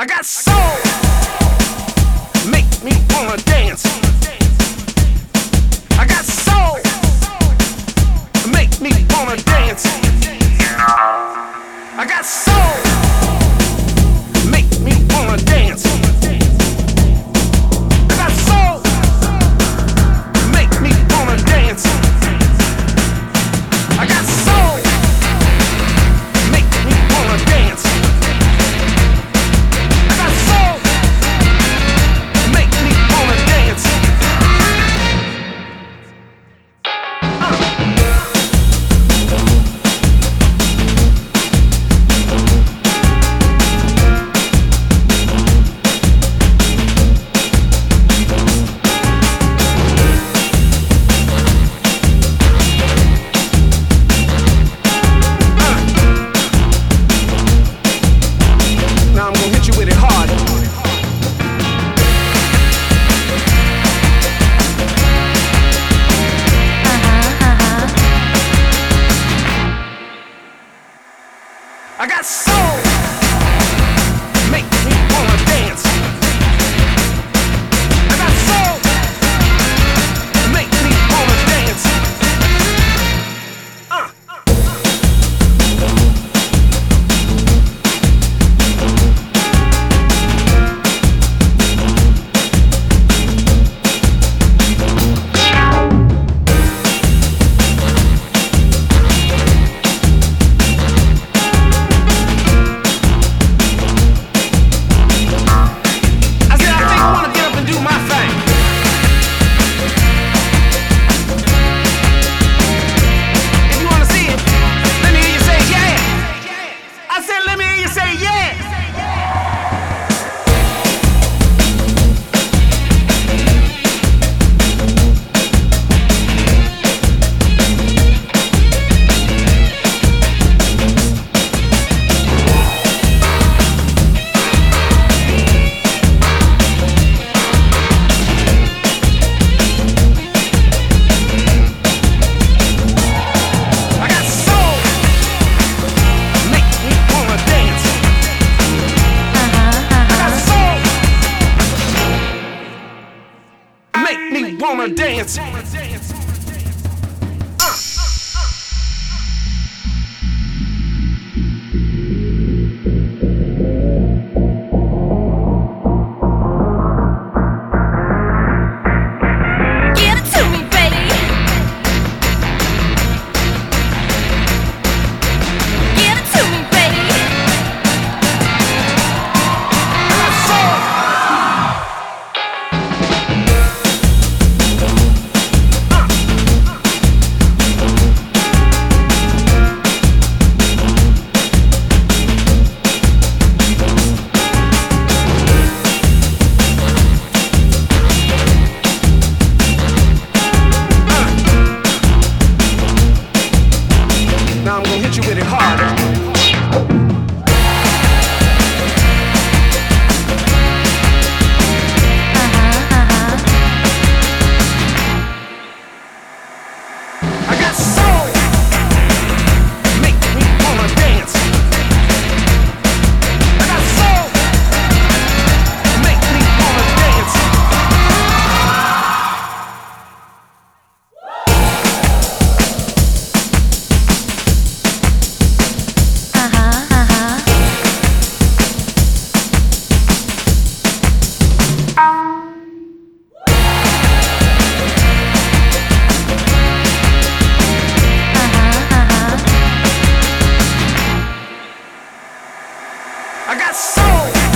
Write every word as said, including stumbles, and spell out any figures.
I got soul, make me wanna dance. I got soul, make me wanna dance. I got soul, make me wanna dance. I got soul, make me wanna dance. I got soul, make me wanna dance. I got soul, make me wanna dance. Now I'm gonna hit you with it hard. I got soul, make me wanna dance. I got soul, make me wanna dance. Uh. I said, I think I wanna get up and do my thing. If you wanna see it, let me hear you say yeah. I said, let me hear you say yeah. I got soul, make me wanna dance. I got soul, make me wanna dance. Uh. Give it to me, baby. Give it to me, baby. I got soul. Now I'm gonna hit you with it hard. I got soul, make me wanna dance. I got soul, make me wanna dance. I got soul.